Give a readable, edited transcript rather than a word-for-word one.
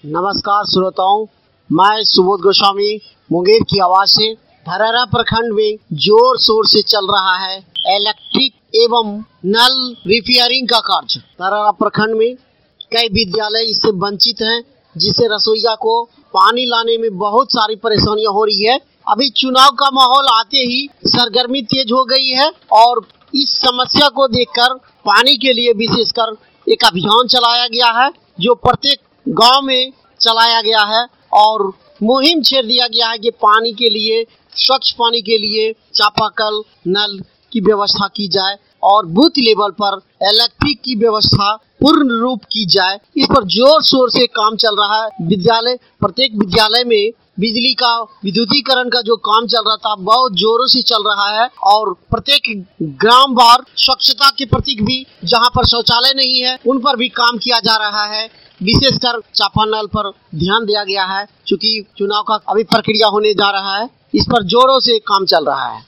नमस्कार श्रोताओं, मैं सुबोध गोस्वामी मुंगेर की आवाज से। धरहरा प्रखंड में जोर शोर से चल रहा है इलेक्ट्रिक एवं नल रिपेयरिंग का कार्य। धरहरा प्रखंड में कई विद्यालय इससे वंचित हैं, जिससे रसोइया को पानी लाने में बहुत सारी परेशानियां हो रही है। अभी चुनाव का माहौल आते ही सरगर्मी तेज हो गई है और इस समस्या को देखकर पानी के लिए विशेषकर एक अभियान चलाया गया है, जो प्रत्येक गांव में चलाया गया है और मुहिम छेड़ दिया गया है कि पानी के लिए, स्वच्छ पानी के लिए चापाकल नल की व्यवस्था की जाए और बूथ लेवल पर इलेक्ट्रिक की व्यवस्था पूर्ण रूप की जाए। इस पर जोर शोर से काम चल रहा है। प्रत्येक विद्यालय में बिजली का विद्युतीकरण का जो काम चल रहा था बहुत जोरों से चल रहा है और प्रत्येक ग्राम वार स्वच्छता के प्रति भी, जहां पर शौचालय नहीं है उन पर भी काम किया जा रहा है। विशेषकर चापानल पर ध्यान दिया गया है, चूंकि चुनाव का अभी प्रक्रिया होने जा रहा है। इस पर जोरों से काम चल रहा है।